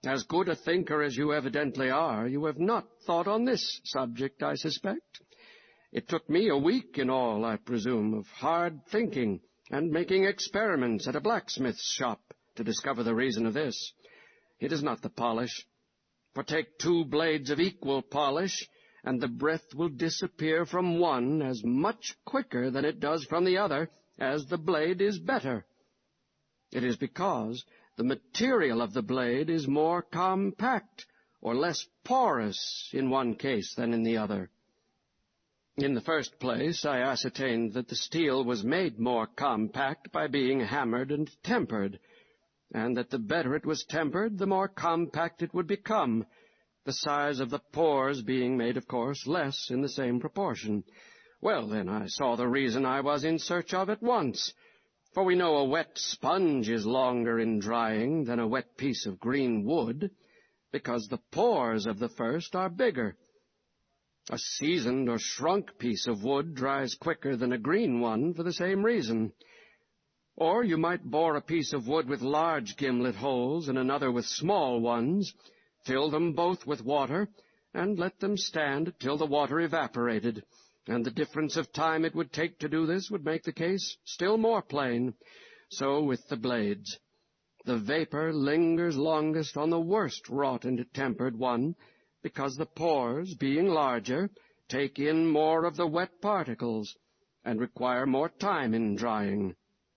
As good a thinker as you evidently are, you have not thought on this subject, I suspect. It took me a week in all, I presume, of hard thinking and making experiments at a blacksmith's shop to discover the reason of this. It is not the polish. For take 2 blades of equal polish, and the breath will disappear from one as much quicker than it does from the other, as the blade is better. It is because the material of the blade is more compact, or less porous in one case than in the other. In the first place, I ascertained that the steel was made more compact by being hammered and tempered, and that the better it was tempered, the more compact it would become, the size of the pores being made, of course, less in the same proportion. Well, then, I saw the reason I was in search of at once, for we know a wet sponge is longer in drying than a wet piece of green wood, because the pores of the first are bigger. A seasoned or shrunk piece of wood dries quicker than a green one for the same reason. Or you might bore a piece of wood with large gimlet holes and another with small ones, fill them both with water, and let them stand till the water evaporated, and the difference of time it would take to do this would make the case still more plain. So with the blades. The vapor lingers longest on the worst wrought and tempered one, because the pores, being larger, take in more of the wet particles, and require more time in drying.